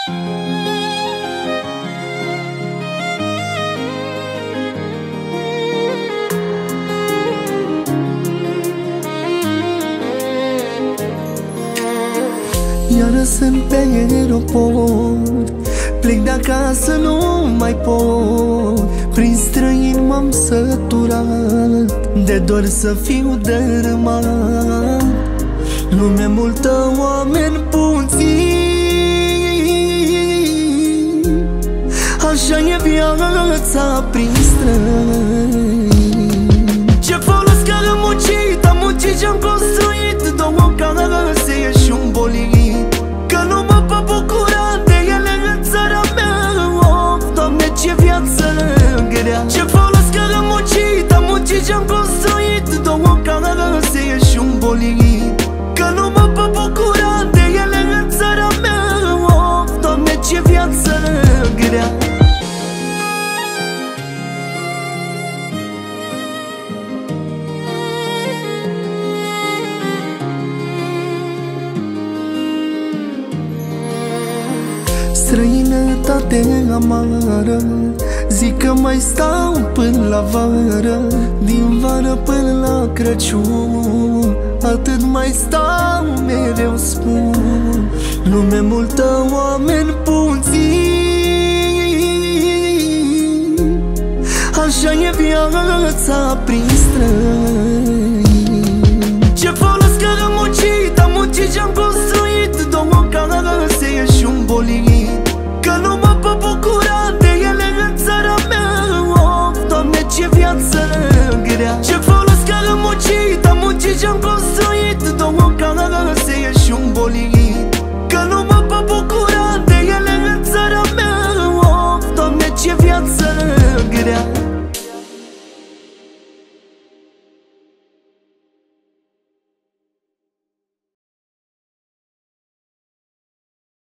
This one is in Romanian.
Iară sunt pe aeroport, plec de acasă, nu mai pot. Prin străini m-am săturat, de dor să fiu dărâmat. Lume multă, oameni puțini, așa e viața prin străini. Ce folos că am muncit, am muncit și-am construit două case și un bolit, că nu mă pot bucura de ele în țara mea. Oh, Doamne, ce viață grea! Ce folos că am muncit și-am construit două case și un bolit, că nu mă pot bucura de ele în țara mea. Oh, Doamne, ce viață grea! Străinătate amară, zic că mai stau până la vară. Din vară până la Crăciun, atât mai stau, mereu spun. Lume multă, oameni puțini, așa e viața prin străini.